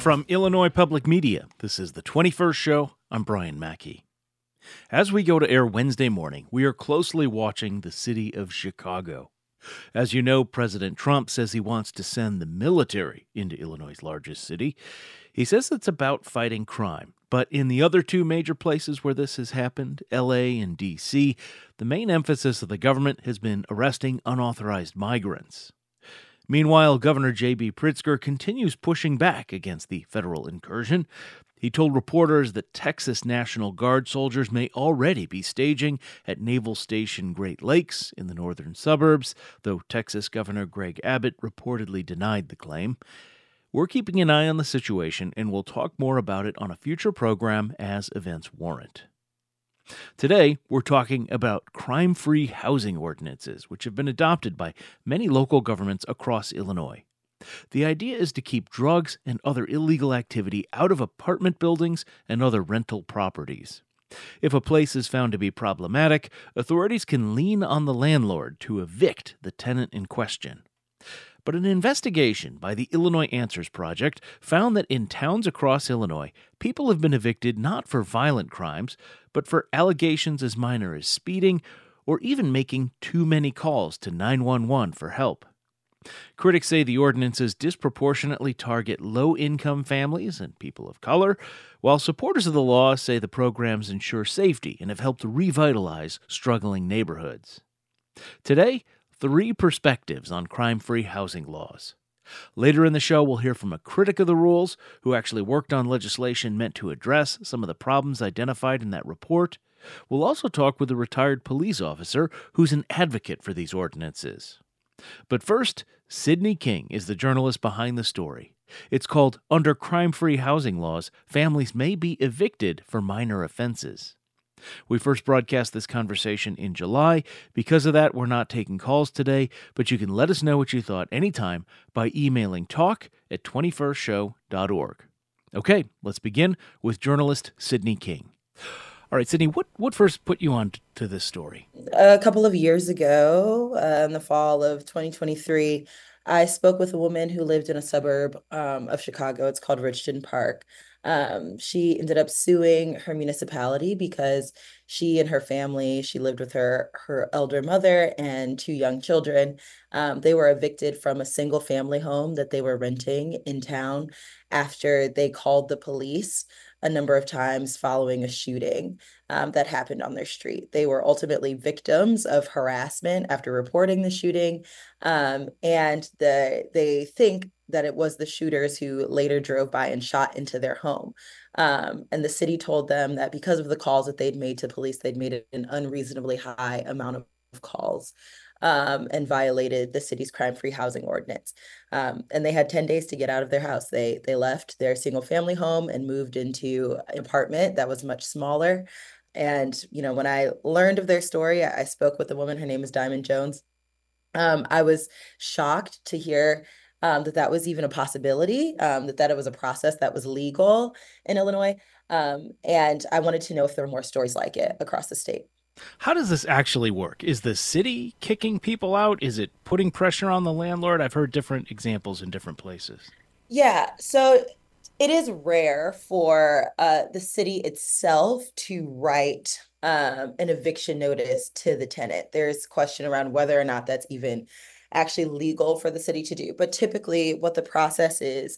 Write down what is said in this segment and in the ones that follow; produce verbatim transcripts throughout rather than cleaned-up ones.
From Illinois Public Media, this is the twenty-first Show. I'm Brian Mackey. As we go to air Wednesday morning, we are closely watching the city of Chicago. As you know, President Trump says he wants to send the military into Illinois' largest city. He says it's about fighting crime. But in the other two major places where this has happened, L A and D C, the main emphasis of the government has been arresting unauthorized migrants. Meanwhile, Governor J B. Pritzker continues pushing back against the federal incursion. He told reporters that Texas National Guard soldiers may already be staging at Naval Station Great Lakes in the northern suburbs, though Texas Governor Greg Abbott reportedly denied the claim. We're keeping an eye on the situation, and we'll talk more about it on a future program as events warrant. Today, we're talking about crime-free housing ordinances, which have been adopted by many local governments across Illinois. The idea is to keep drugs and other illegal activity out of apartment buildings and other rental properties. If a place is found to be problematic, authorities can lean on the landlord to evict the tenant in question. But an investigation by the Illinois Answers Project found that in towns across Illinois, people have been evicted not for violent crimes, but for allegations as minor as speeding or even making too many calls to nine one one for help. Critics say the ordinances disproportionately target low-income families and people of color, while supporters of the law say the programs ensure safety and have helped revitalize struggling neighborhoods. Today, three perspectives on crime-free housing laws. Later in the show, we'll hear from a critic of the rules who actually worked on legislation meant to address some of the problems identified in that report. We'll also talk with a retired police officer who's an advocate for these ordinances. But first, Sydney King is the journalist behind the story. It's called Under Crime-Free Housing Laws, Families May Be Evicted for Minor Offenses. We first broadcast this conversation in July. Because of that, we're not taking calls today, but you can let us know what you thought anytime by emailing talk at twenty-first show dot org. Okay, let's begin with journalist Sydney King. All right, Sydney, what, what first put you on t- to this story? A couple of years ago, uh, in the fall of twenty twenty-three, I spoke with a woman who lived in a suburb um, of Chicago. It's called Richton Park. Um, she ended up suing her municipality because she and her family, she lived with her her elder mother and two young children. Um, they were evicted from a single family home that they were renting in town after they called the police a number of times following a shooting um, that happened on their street. They were ultimately victims of harassment after reporting the shooting, um, and the they think that it was the shooters who later drove by and shot into their home. Um, and the city told them that because of the calls that they'd made to police, they'd made an unreasonably high amount of calls um, and violated the city's crime-free housing ordinance. Um, and they had ten days to get out of their house. They they left their single-family home and moved into an apartment that was much smaller. And, you know, when I learned of their story, I, I spoke with a woman. Her name is Diamond Jones. Um, I was shocked to hear um, that that was even a possibility, um, that that it was a process that was legal in Illinois. Um, and I wanted to know if there were more stories like it across the state. How does this actually work? Is the city kicking people out? Is it putting pressure on the landlord? I've heard different examples in different places. Yeah, so it is rare for uh, the city itself to write um, an eviction notice to the tenant. There's question around whether or not that's even actually legal for the city to do. But typically, what the process is,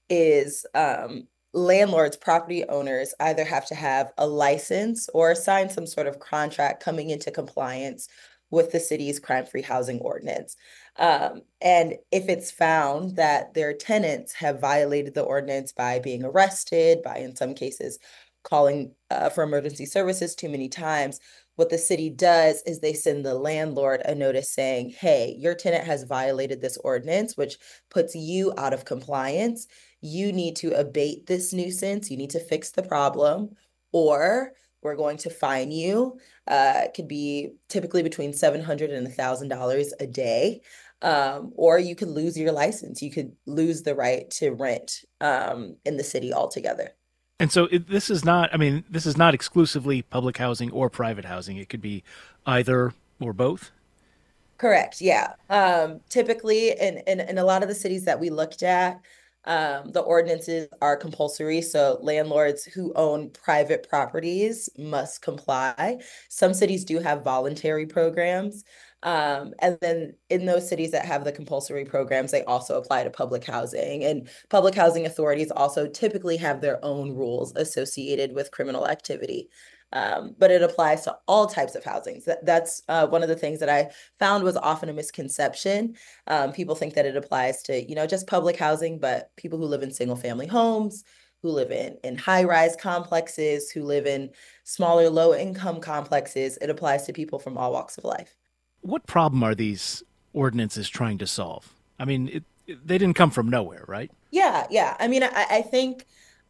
is um, landlords, property owners either have to have a license or sign some sort of contract coming into compliance with the city's crime-free housing ordinance. Um, and if it's found that their tenants have violated the ordinance by being arrested, by in some cases calling uh, for emergency services too many times, what the city does is they send the landlord a notice saying, hey, your tenant has violated this ordinance, which puts you out of compliance. You need to abate this nuisance. You need to fix the problem, or we're going to fine you. Uh, it could be typically between seven hundred dollars and one thousand dollars a day. Um, or you could lose your license. You could lose the right to rent um, in the city altogether. And so it, this is not, I mean, this is not exclusively public housing or private housing. It could be either or both. Correct. Yeah. Um, typically in, in, in a lot of the cities that we looked at, Um, the ordinances are compulsory, so landlords who own private properties must comply. Some cities do have voluntary programs. Um, and then in those cities that have the compulsory programs, they also apply to public housing. And public housing authorities also typically have their own rules associated with criminal activity. Um, but it applies to all types of housing. That, that's uh, one of the things that I found was often a misconception. Um, people think that it applies to, you know, just public housing, but people who live in single family homes, who live in in high-rise complexes, who live in smaller low-income complexes, it applies to people from all walks of life. What problem are these ordinances trying to solve? I mean, it, it, they didn't come from nowhere, right? Yeah, yeah. I mean, I, I think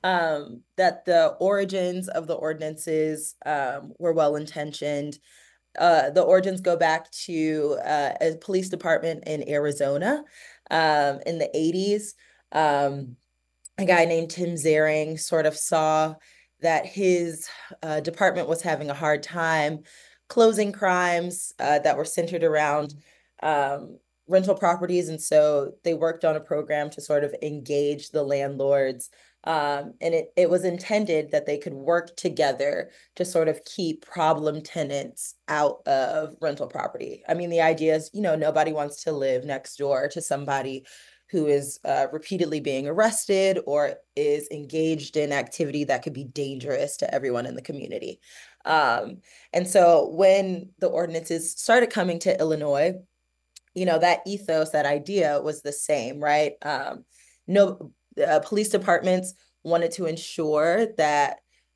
um, that the origins of the ordinances um, were well intentioned. Uh, the origins go back to uh, a police department in Arizona um, in the eighties. Um, a guy named Tim Zering sort of saw that his uh, department was having a hard time closing crimes uh, that were centered around um, rental properties. And so they worked on a program to sort of engage the landlords. Um, and it, it was intended that they could work together to sort of keep problem tenants out of rental property. I mean, the idea is, you know, nobody wants to live next door to somebody who is uh, repeatedly being arrested or is engaged in activity that could be dangerous to everyone in the community. Um, and so when the ordinances started coming to Illinois, you know, that ethos, that idea was the same, right? Um, no, uh, police departments wanted to ensure that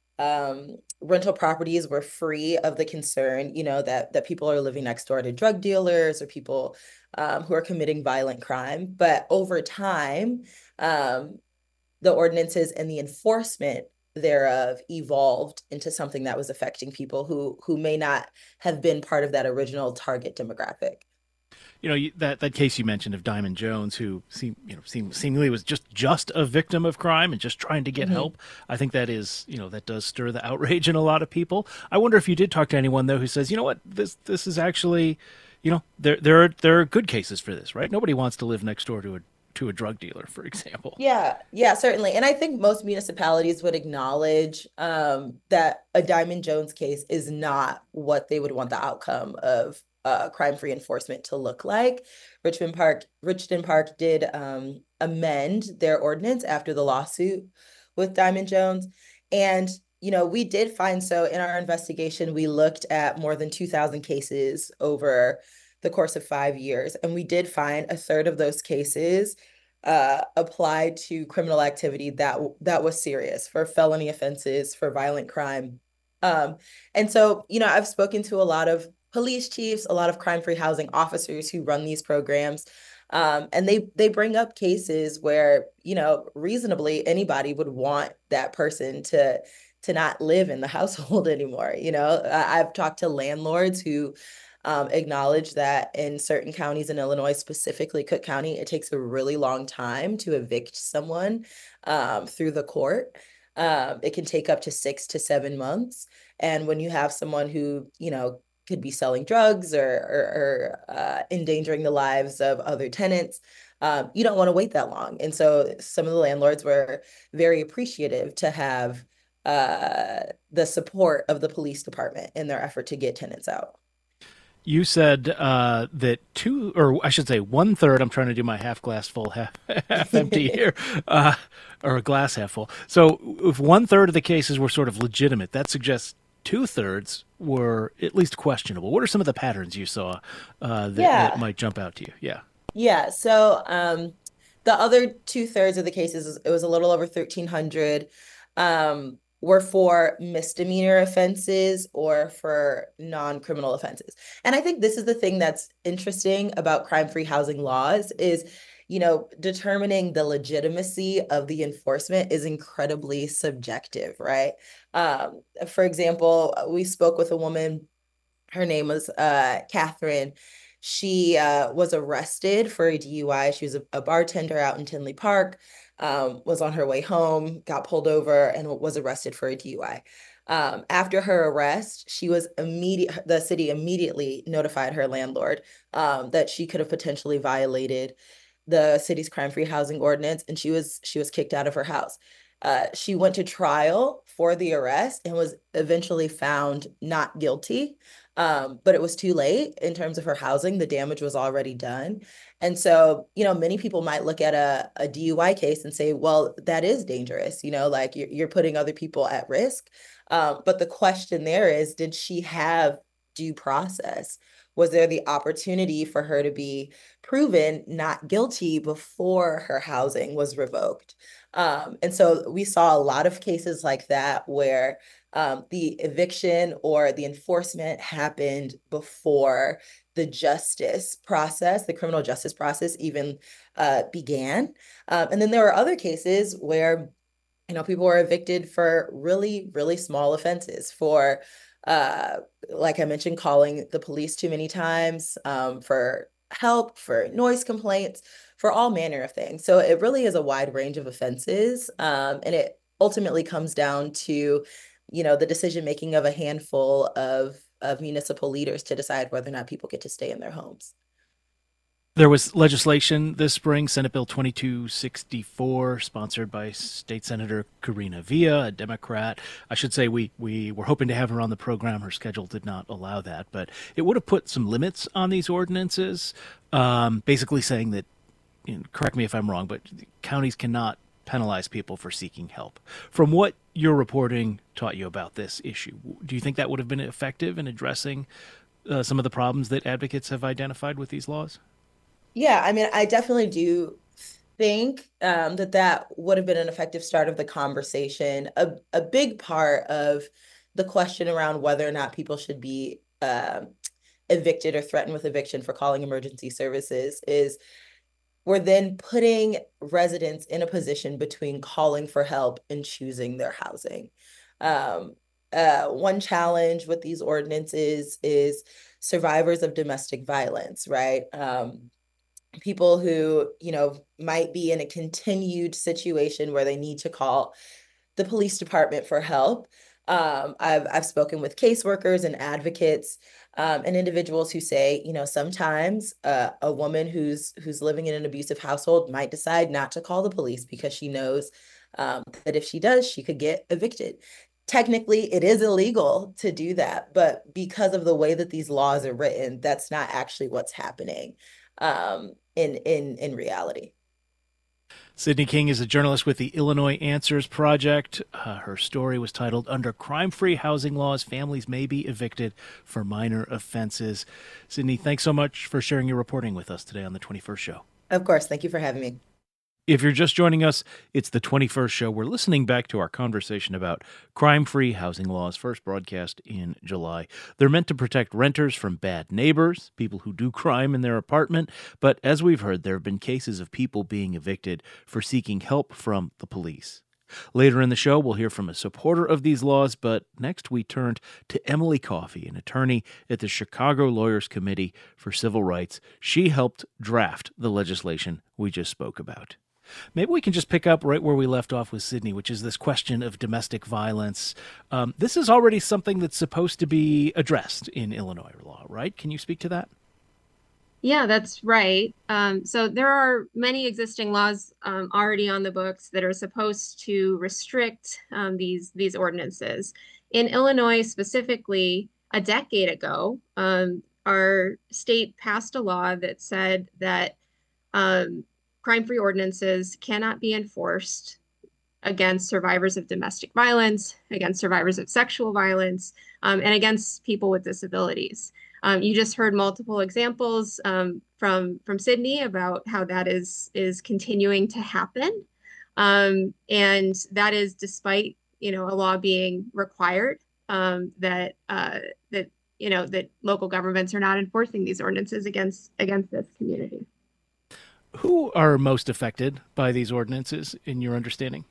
um, rental properties were free of the concern, you know, that that people are living next door to drug dealers or people um, who are committing violent crime. But over time, um, the ordinances and the enforcement thereof evolved into something that was affecting people who who may not have been part of that original target demographic. You know that that case you mentioned of Diamond Jones, who seem you know seem, seemingly was just just a victim of crime and just trying to get Mm-hmm. help. I think that is you know that does stir the outrage in a lot of people. I wonder if you did talk to anyone though who says, you know what, this this is actually, you know, there there are there are good cases for this, right? Nobody wants to live next door to a to a drug dealer, for example. Yeah, yeah, certainly. And I think most municipalities would acknowledge um, that a Diamond Jones case is not what they would want the outcome of uh, crime-free enforcement to look like. Richmond Park, Richmond Park did um, amend their ordinance after the lawsuit with Diamond Jones. And, you know, we did find so in our investigation, we looked at more than two thousand cases over the course of five years. And we did find a third of those cases uh, applied to criminal activity that that was serious for felony offenses, for violent crime. Um, and so, you know, I've spoken to a lot of police chiefs, a lot of crime-free housing officers who run these programs. Um, and they they bring up cases where, you know, reasonably anybody would want that person to to not live in the household anymore. You know, I, I've talked to landlords who um, acknowledge that in certain counties in Illinois, specifically Cook County, it takes a really long time to evict someone um, through the court. Um, it can take up to six to seven months. And when you have someone who, you know, could be selling drugs or, or, or uh, endangering the lives of other tenants, um, you don't want to wait that long. And so some of the landlords were very appreciative to have uh, the support of the police department in their effort to get tenants out. You said uh, that two, or I should say one third. I'm trying to do my half glass full, half half empty here, uh, or a glass half full. So if one third of the cases were sort of legitimate, that suggests two thirds were at least questionable. What are some of the patterns you saw uh, that, that Yeah, might jump out to you? Yeah. yeah. So um, the other two thirds of the cases, it was a little over thirteen hundred, um, were for misdemeanor offenses or for non-criminal offenses. And I think this is the thing that's interesting about crime-free housing laws is, you know, determining the legitimacy of the enforcement is incredibly subjective, right? Um, for example, we spoke with a woman, her name was uh, Catherine. She uh, was arrested for a D U I. She was a, a bartender out in Tinley Park, um, was on her way home, got pulled over, and was arrested for a D U I. Um, after her arrest, she was immediate. The city immediately notified her landlord um, that she could have potentially violated the city's crime-free housing ordinance, and she was she was kicked out of her house. Uh, she went to trial for the arrest and was eventually found not guilty. Um, but it was too late in terms of her housing. The damage was already done. And so, you know, many people might look at a, a D U I case and say, well, that is dangerous, you know, like you're, you're putting other people at risk. Um, but the question there is, did she have due process? Was there the opportunity for her to be proven not guilty before her housing was revoked? Um, and so we saw a lot of cases like that where um, the eviction or the enforcement happened before the justice process, the criminal justice process even uh, began. Um, and then there were other cases where, you know, people were evicted for really, really small offenses, for, uh, like I mentioned, calling the police too many times, um, for help, for noise complaints, for all manner of things. So it really is a wide range of offenses. Um, and it ultimately comes down to, you know, the decision making of a handful of, of municipal leaders to decide whether or not people get to stay in their homes. There was legislation this spring, Senate Bill twenty-two sixty-four, sponsored by State Senator Karina Villa, a Democrat. I should say we, we were hoping to have her on the program. Her schedule did not allow that, but it would have put some limits on these ordinances, um, basically saying that, you know, correct me if I'm wrong, but counties cannot penalize people for seeking help. From what your reporting taught you about this issue, do you think that would have been effective in addressing uh, some of the problems that advocates have identified with these laws? Yeah, I mean, I definitely do think um, that that would have been an effective start of the conversation. A, a big part of the question around whether or not people should be um evicted or threatened with eviction for calling emergency services is we're then putting residents in a position between calling for help and choosing their housing. Um, uh, one challenge with these ordinances is survivors of domestic violence, right? Um, people who, you know, might be in a continued situation where they need to call the police department for help. Um, I've I've spoken with caseworkers and advocates um, and individuals who say, you know, sometimes uh, a woman who's who's living in an abusive household might decide not to call the police because she knows um, that if she does, she could get evicted. Technically, it is illegal to do that, but because of the way that these laws are written, that's not actually what's happening um, in in in reality. Sydney King is a journalist with the Illinois Answers Project. Uh, her story was titled Under Crime-Free Housing Laws, Families May Be Evicted for Minor Offenses. Sydney, thanks so much for sharing your reporting with us today on the twenty-first Show. Of course. Thank you for having me. If you're just joining us, it's the twenty-first Show. We're listening back to our conversation about crime-free housing laws, first broadcast in July. They're meant to protect renters from bad neighbors, people who do crime in their apartment. But as we've heard, there have been cases of people being evicted for seeking help from the police. Later in the show, we'll hear from a supporter of these laws, but next we turned to Emily Coffey, an attorney at the Chicago Lawyers Committee for Civil Rights. She helped draft the legislation we just spoke about. Maybe we can just pick up right where we left off with Sydney, which is this question of domestic violence. Um, this is already something that's supposed to be addressed in Illinois law, right? Can you speak to that? Yeah, that's right. Um, so there are many existing laws um, already on the books that are supposed to restrict um, these these ordinances. In Illinois specifically, a decade ago, um, our state passed a law that said that um, crime-free ordinances cannot be enforced against survivors of domestic violence, against survivors of sexual violence, um, and against people with disabilities. Um, you just heard multiple examples um, from from Sydney about how that is is continuing to happen, um, and that is despite you know a law being required um, that uh, that you know that local governments are not enforcing these ordinances against against this community. Who are most affected by these ordinances, in your understanding?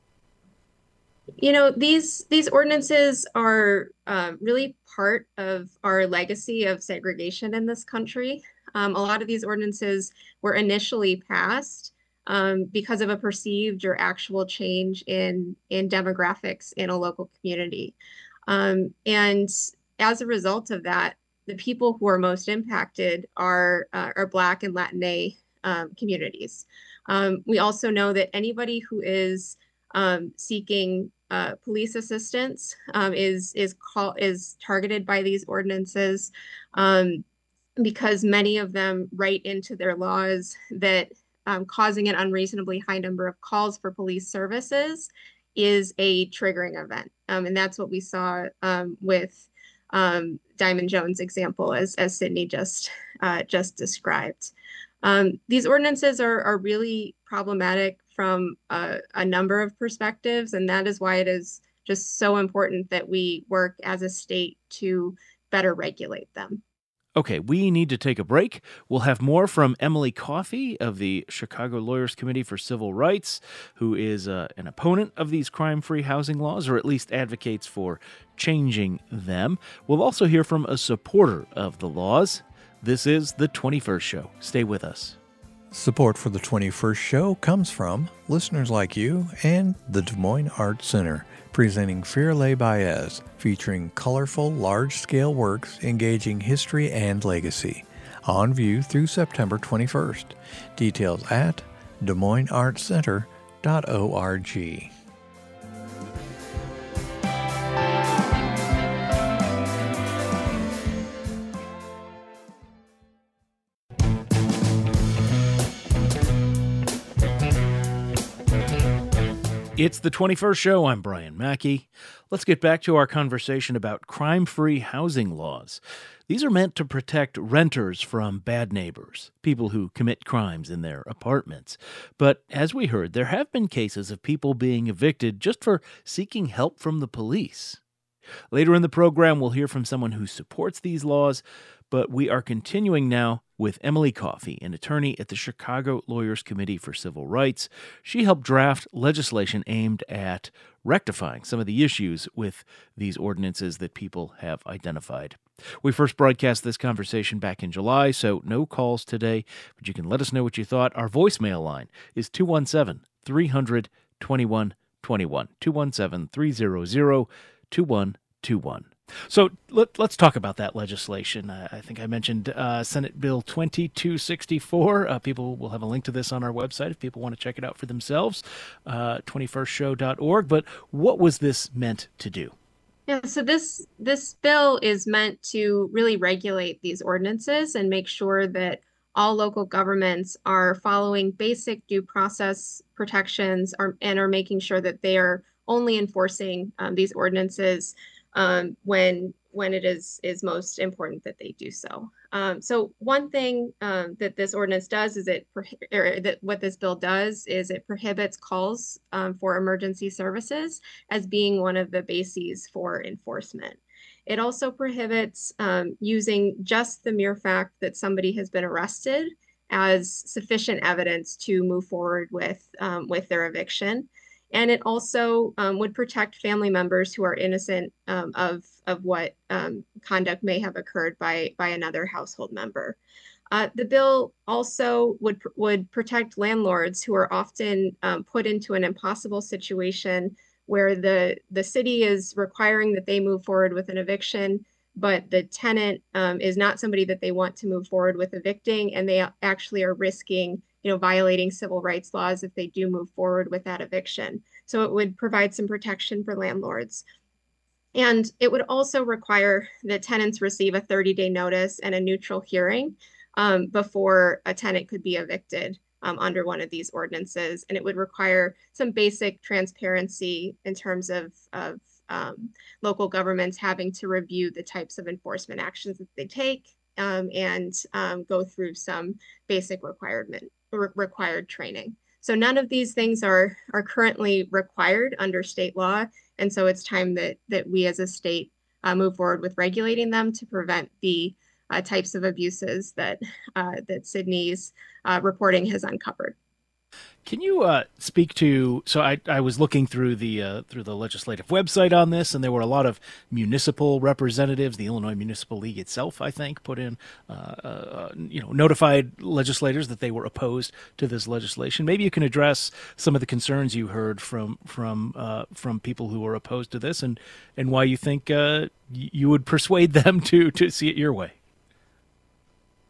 You know, these these ordinances are um, really part of our legacy of segregation in this country. Um, a lot of these ordinances were initially passed um, because of a perceived or actual change in in demographics in a local community, um, and as a result of that, the people who are most impacted are uh, are Black and Latinx um, communities. Um, we also know that anybody who is um, seeking uh, police assistance um, is is call is targeted by these ordinances, um, because many of them write into their laws that um, causing an unreasonably high number of calls for police services is a triggering event, um, and that's what we saw um, with um, Diamond Jones' example, as as Sydney just uh, just described. Um, these ordinances are are really problematic from a, a number of perspectives, and that is why it is just so important that we work as a state to better regulate them. Okay, we need to take a break. We'll have more from Emily Coffey of the Chicago Lawyers Committee for Civil Rights, who is uh, an opponent of these crime-free housing laws, or at least advocates for changing them. We'll also hear from a supporter of the laws. This is The twenty-first Show. Stay with us. Support for The twenty-first Show comes from listeners like you and the Des Moines Arts Center, presenting Fear Les Baez, featuring colorful, large-scale works engaging history and legacy. On view through September twenty-first. Details at des moines arts center dot org. It's The twenty-first Show. I'm Brian Mackey. Let's get back to our conversation about crime-free housing laws. These are meant to protect renters from bad neighbors, people who commit crimes in their apartments. But as we heard, there have been cases of people being evicted just for seeking help from the police. Later in the program, we'll hear from someone who supports these laws, but we are continuing now with Emily Coffey, an attorney at the Chicago Lawyers Committee for Civil Rights. She helped draft legislation aimed at rectifying some of the issues with these ordinances that people have identified. We first broadcast this conversation back in July, so no calls today, but you can let us know what you thought. Our voicemail line is two one seven, three hundred, twenty-one twenty-one, two one seven, three hundred, twenty-one twenty-one. So let, let's talk about that legislation. Uh, I think I mentioned uh, Senate Bill twenty-two sixty-four. Uh, people will have a link to this on our website if people want to check it out for themselves, uh, twenty-first show dot org. But what was this meant to do? Yeah, so this this bill is meant to really regulate these ordinances and make sure that all local governments are following basic due process protections are, and are making sure that they are only enforcing um, these ordinances Um, when when it is is most important that they do so. Um, so one thing um, that this ordinance does is it or that what this bill does is it prohibits calls um, for emergency services as being one of the bases for enforcement. It also prohibits um, using just the mere fact that somebody has been arrested as sufficient evidence to move forward with um, with their eviction. And it also um, would protect family members who are innocent um, of, of what um, conduct may have occurred by, by another household member. Uh, the bill also would, would protect landlords who are often um, put into an impossible situation where the, the city is requiring that they move forward with an eviction, but the tenant um, is not somebody that they want to move forward with evicting, and they actually are risking you know, violating civil rights laws if they do move forward with that eviction. So it would provide some protection for landlords. And it would also require that tenants receive a thirty-day notice and a neutral hearing um, before a tenant could be evicted um, under one of these ordinances. And it would require some basic transparency in terms of, of um, local governments having to review the types of enforcement actions that they take um, and um, go through some basic requirement required training. So none of these things are are currently required under state law, and so it's time that that we as a state uh, move forward with regulating them to prevent the uh, types of abuses that uh, that Sydney's uh, reporting has uncovered. Can you uh, speak to? So I, I was looking through the uh, through the legislative website on this, and there were a lot of municipal representatives. The Illinois Municipal League itself, I think, put in uh, uh, you know notified legislators that they were opposed to this legislation. Maybe you can address some of the concerns you heard from from uh, from people who were opposed to this, and and why you think uh, you would persuade them to to see it your way.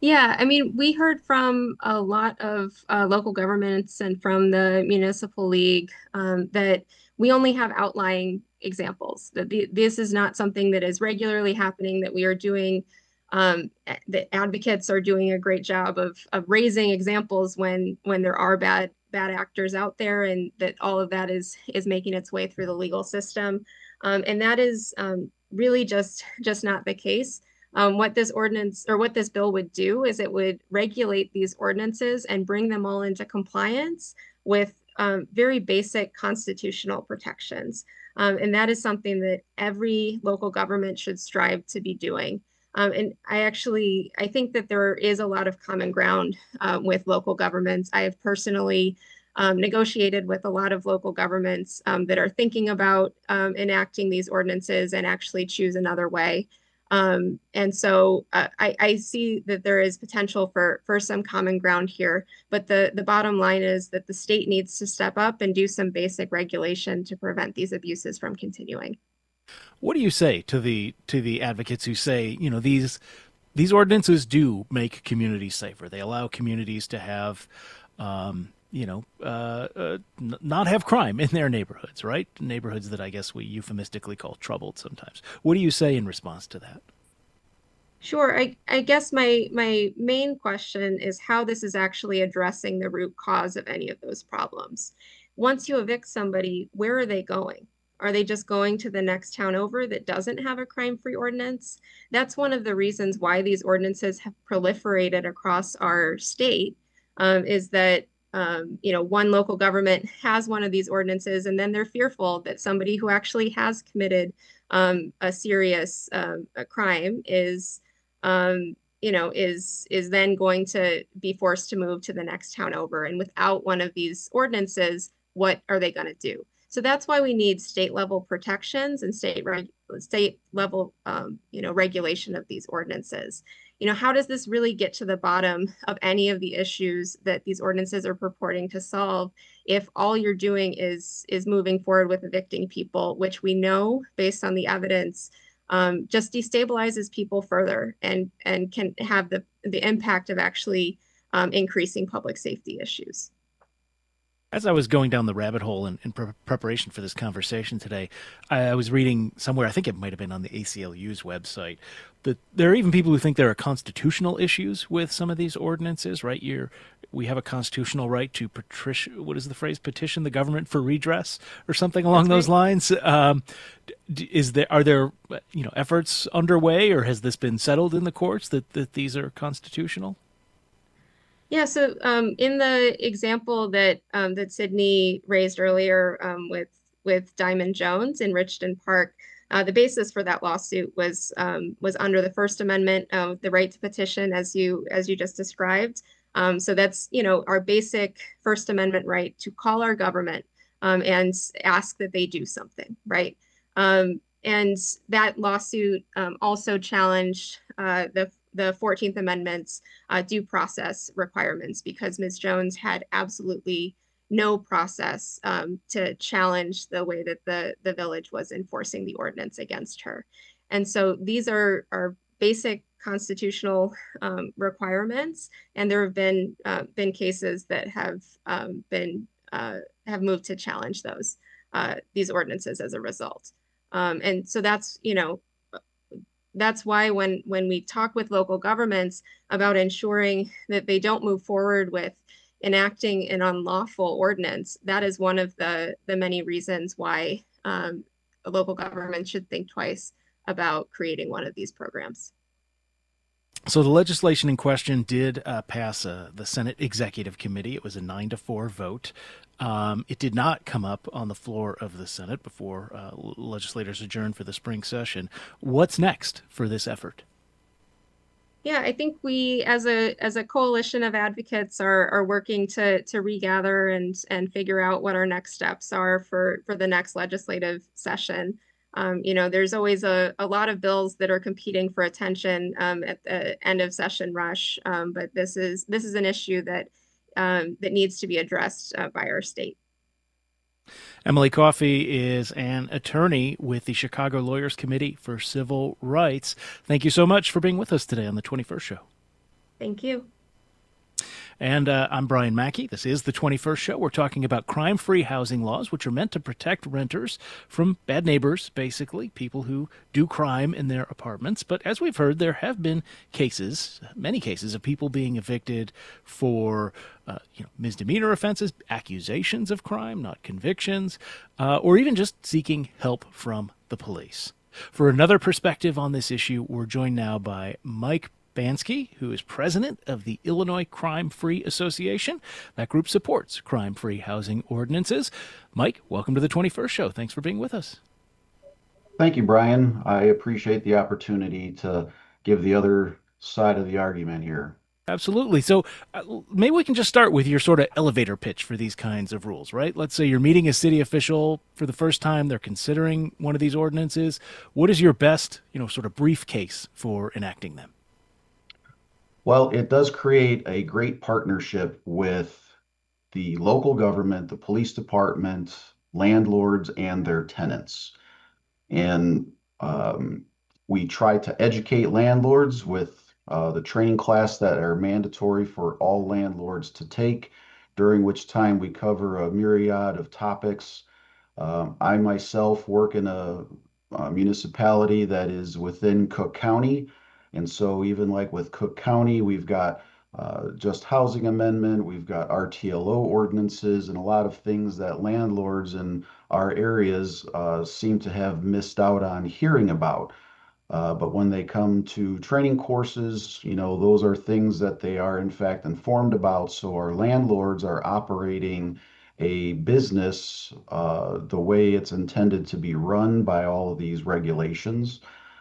Yeah, I mean, we heard from a lot of uh, local governments and from the Municipal League um, that we only have outlying examples, that the, this is not something that is regularly happening, that we are doing, um, that advocates are doing a great job of, of raising examples when when there are bad bad actors out there, and that all of that is is making its way through the legal system. Um, and that is um, really just just not the case. Um, what this ordinance or what this bill would do is it would regulate these ordinances and bring them all into compliance with um, very basic constitutional protections. Um, and that is something that every local government should strive to be doing. Um, and I actually, I think that there is a lot of common ground uh, with local governments. I have personally um, negotiated with a lot of local governments um, that are thinking about um, enacting these ordinances and actually choose another way. Um, and so uh, I, I see that there is potential for, for some common ground here, but the, the bottom line is that the state needs to step up and do some basic regulation to prevent these abuses from continuing. What do you say to the to the advocates who say, you know, these these ordinances do make communities safer? They allow communities to have, um, you know, uh, uh, n- not have crime in their neighborhoods, right? Neighborhoods that I guess we euphemistically call troubled sometimes. What do you say in response to that? Sure. I, I guess my my main question is how this is actually addressing the root cause of any of those problems. Once you evict somebody, where are they going? Are they just going to the next town over that doesn't have a crime-free ordinance? That's one of the reasons why these ordinances have proliferated across our state, um, is that um, you know, one local government has one of these ordinances, and then they're fearful that somebody who actually has committed um, a serious um, a crime is um, you know, is is then going to be forced to move to the next town over. And without one of these ordinances, what are they going to do? So that's why we need state level protections and state reg- state level, um, you know, regulation of these ordinances. You know, how does this really get to the bottom of any of the issues that these ordinances are purporting to solve if all you're doing is is moving forward with evicting people, which we know based on the evidence um, just destabilizes people further and and can have the the impact of actually um, increasing public safety issues. As I was going down the rabbit hole in, in pre- preparation for this conversation today, I, I was reading somewhere, I think it might have been on the A C L U's website, that there are even people who think there are constitutional issues with some of these ordinances, right? You're, we have a constitutional right to petition, what is the phrase, petition the government for redress or something along That's those right. lines. Um, is there, are there, you know, efforts underway, or has this been settled in the courts that, that these are constitutional? Yeah, so um, in the example that um, that Sydney raised earlier um, with with Diamond Jones in Richton Park, uh, the basis for that lawsuit was um, was under the First Amendment of the right to petition, as you as you just described. Um, so that's, you know, our basic First Amendment right to call our government um, and ask that they do something, right? Um, and that lawsuit um, also challenged uh, the the fourteenth Amendment's uh, due process requirements, because Miz Jones had absolutely no process um, to challenge the way that the, the village was enforcing the ordinance against her. And so these are, are basic constitutional um, requirements, and there have been uh, been cases that have um, been uh, have moved to challenge those uh, these ordinances as a result. Um, and so that's, you know, that's why when when we talk with local governments about ensuring that they don't move forward with enacting an unlawful ordinance, that is one of the the many reasons why um, a local government should think twice about creating one of these programs. So the legislation in question did uh, pass uh, the Senate Executive Committee. It was a nine to four vote. Um, it did not come up on the floor of the Senate before uh, legislators adjourned for the spring session. What's next for this effort? Yeah, I think we, as a as a coalition of advocates, are are working to to regather and and figure out what our next steps are for for the next legislative session. Um, you know, there's always a, a lot of bills that are competing for attention um, at the end of session rush, um, but this is this is an issue that um, that needs to be addressed uh, by our state. Emily Coffey is an attorney with the Chicago Lawyers Committee for Civil Rights. Thank you so much for being with us today on the twenty-first Show. Thank you. And uh, I'm Brian Mackey. This is the twenty-first Show. We're talking about crime-free housing laws, which are meant to protect renters from bad neighbors, basically, people who do crime in their apartments. But as we've heard, there have been cases, many cases, of people being evicted for uh, you know, misdemeanor offenses, accusations of crime, not convictions, uh, or even just seeking help from the police. For another perspective on this issue, we're joined now by Mike Bansky, who is president of the Illinois Crime-Free Association. That group supports crime-free housing ordinances. Mike, welcome to the twenty-first Show. Thanks for being with us. Thank you, Brian. I appreciate the opportunity to give the other side of the argument here. Absolutely. So uh, maybe we can just start with your sort of elevator pitch for these kinds of rules, right? Let's say you're meeting a city official for the first time. They're considering one of these ordinances. What is your best, you know, sort of brief case for enacting them? Well, it does create a great partnership with the local government, the police department, landlords, and their tenants. And um, we try to educate landlords with uh, the training class that are mandatory for all landlords to take, during which time we cover a myriad of topics. Um, I myself work in a, a municipality that is within Cook County. And so even like with Cook County, we've got uh, just housing amendment, we've got R T L O ordinances, and a lot of things that landlords in our areas uh, seem to have missed out on hearing about. Uh, but when they come to training courses, you know, those are things that they are in fact informed about. So our landlords are operating a business uh, the way it's intended to be run by all of these regulations.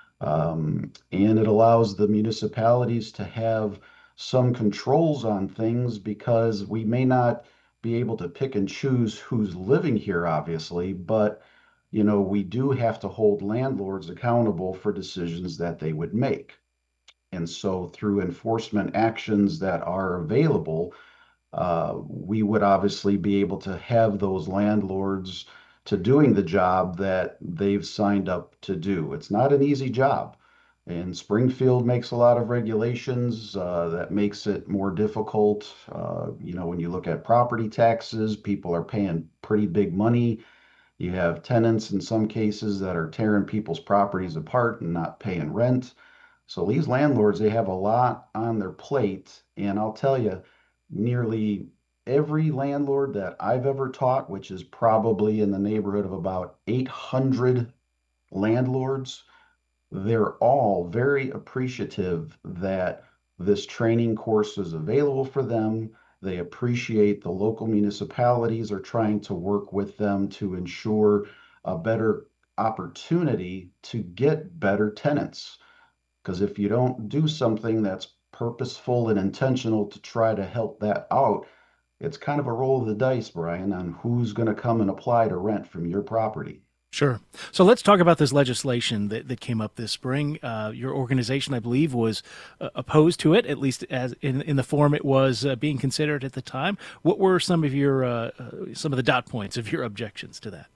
Um, and it allows the municipalities to have some controls on things because we may not be able to pick and choose who's living here, obviously, but you know, we do have to hold landlords accountable for decisions that they would make. And so through enforcement actions that are available, uh, we would obviously be able to have those landlords to doing the job that they've signed up to do. It's not an easy job. And Springfield makes a lot of regulations uh, that makes it more difficult. Uh, you know, when you look at property taxes, people are paying pretty big money. You have tenants in some cases that are tearing people's properties apart and not paying rent. So these landlords, they have a lot on their plate. And I'll tell you, nearly every landlord that I've ever taught, which is probably in the neighborhood of about eight hundred landlords, they're all very appreciative that this training course is available for them. They appreciate the local municipalities are trying to work with them to ensure a better opportunity to get better tenants. Because if you don't do something that's purposeful and intentional to try to help that out, it's kind of a roll of the dice, Brian, on who's going to come and apply to rent from your property. Sure. So let's talk about this legislation that, that came up this spring. Uh, your organization, I believe, was uh, opposed to it, at least as in, in the form it was uh, being considered at the time. What were some of your uh, uh, some of the dot points of your objections to that?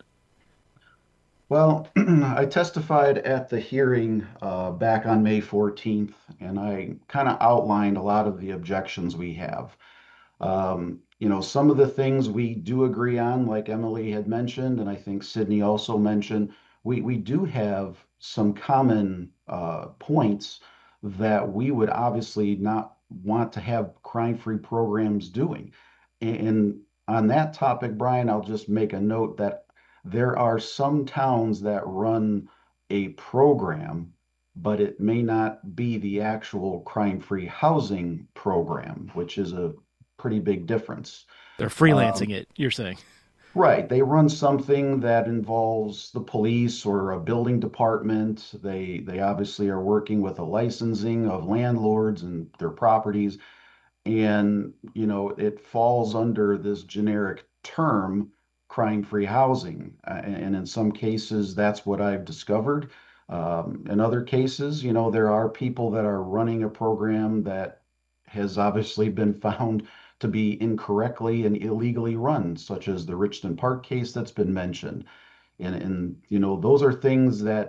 Well, I testified at the hearing uh, back on May fourteenth, and I kind of outlined a lot of the objections we have. Um, you know, some of the things we do agree on, like Emily had mentioned, and I think Sydney also mentioned, we, we do have some common uh, points that we would obviously not want to have crime-free programs doing. And on that topic, Brian, I'll just make a note that there are some towns that run a program, but it may not be the actual crime-free housing program, which is a pretty big difference. They're freelancing Um, it, you're saying. Right. They run something that involves the police or a building department. They they obviously are working with a licensing of landlords and their properties. And, you know, it falls under this generic term, crime-free housing. Uh, and in some cases, that's what I've discovered. Um, in other cases, you know, there are people that are running a program that has obviously been found to be incorrectly and illegally run, such as the Richton Park case that's been mentioned. And, and you know, those are things that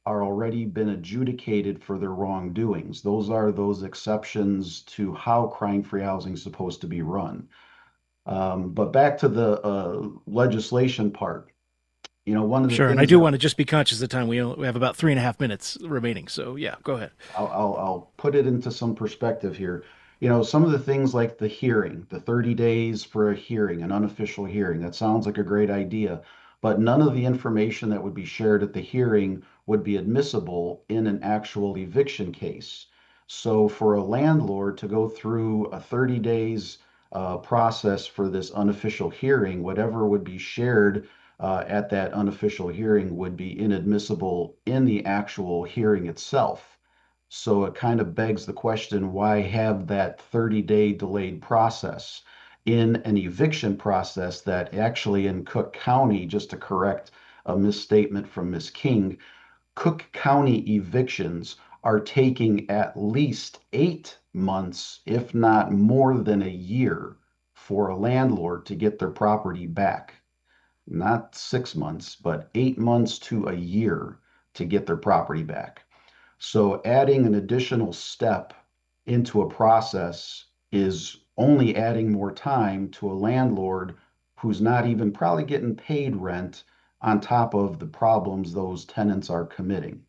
are already been adjudicated for their wrongdoings. Those are those exceptions to how crime-free housing is supposed to be run. Um, but back to the uh, legislation part, you know, one of the Sure, and I things do that want to just be conscious of time. We only, we have about three and a half minutes remaining, so yeah, go ahead. I'll, I'll, I'll put it into some perspective here. You know, some of the things like the hearing, the thirty days for a hearing, an unofficial hearing, that sounds like a great idea, but none of the information that would be shared at the hearing would be admissible in an actual eviction case. So for a landlord to go through a thirty days uh, process for this unofficial hearing, whatever would be shared uh, at that unofficial hearing would be inadmissible in the actual hearing itself. So it kind of begs the question, why have that thirty day delayed process in an eviction process that actually in Cook County, just to correct a misstatement from Miz King, Cook County evictions are taking at least eight months, if not more than a year, for a landlord to get their property back. Not six months, but eight months to a year to get their property back. So adding an additional step into a process is only adding more time to a landlord who's not even probably getting paid rent on top of the problems those tenants are committing.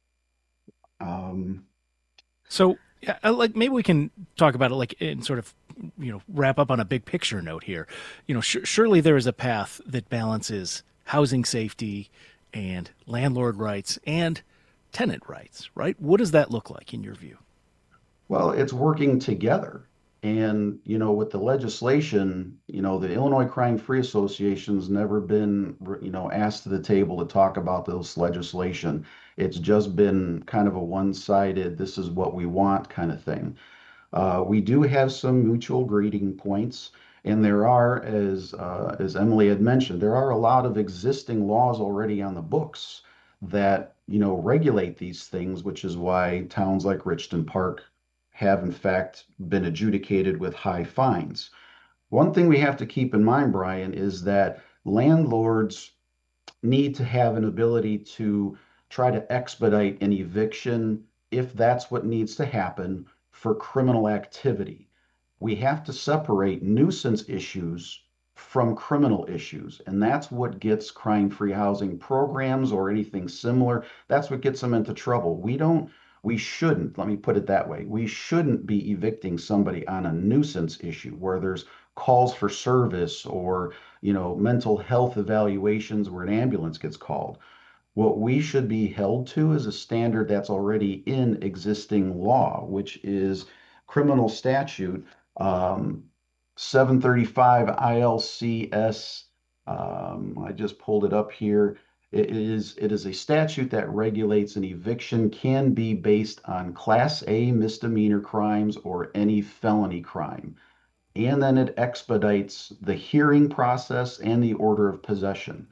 Um, So, yeah, I like maybe we can talk about it like in sort of, you know, wrap up on a big picture note here. You know, sh- surely there is a path that balances housing safety and landlord rights and tenant rights, right? What does that look like in your view? Well, it's working together. And, you know, with the legislation, you know, the Illinois Crime Free Association's never been, you know, asked to the table to talk about this legislation. It's just been kind of a one-sided, this is what we want kind of thing. Uh, we do have some mutual greeting points, and there are, as uh, as Emily had mentioned, there are a lot of existing laws already on the books that, you know, regulate these things, which is why towns like Richton Park have in fact been adjudicated with high fines. One thing we have to keep in mind, Brian, is that landlords need to have an ability to try to expedite an eviction if that's what needs to happen for criminal activity. We have to separate nuisance issues from criminal issues, and that's what gets crime-free housing programs or anything similar. That's what gets them into trouble. We don't, we shouldn't, let me put it that way, we shouldn't be evicting somebody on a nuisance issue where there's calls for service or, you know, mental health evaluations where an ambulance gets called. What we should be held to is a standard that's already in existing law, which is criminal statute um, seven thirty-five I L C S. Um, I just pulled it up here. It is it is a statute that regulates an eviction can be based on Class A misdemeanor crimes or any felony crime. And then it expedites the hearing process and the order of possession.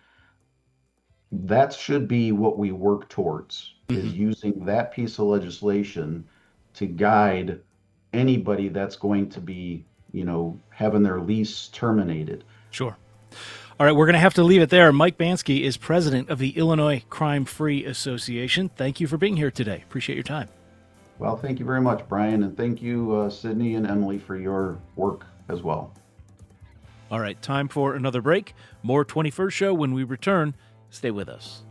That should be what we work towards, Mm-hmm. is using that piece of legislation to guide anybody that's going to be, you know, having their lease terminated. Sure. All right, we're going to have to leave it there. Mike Bansky is president of the Illinois Crime Free Association. Thank you for being here today. Appreciate your time. Well, thank you very much, Brian, and thank you, uh, Sydney and Emily, for your work as well. All right, time for another break. More twenty-first Show when we return. Stay with us.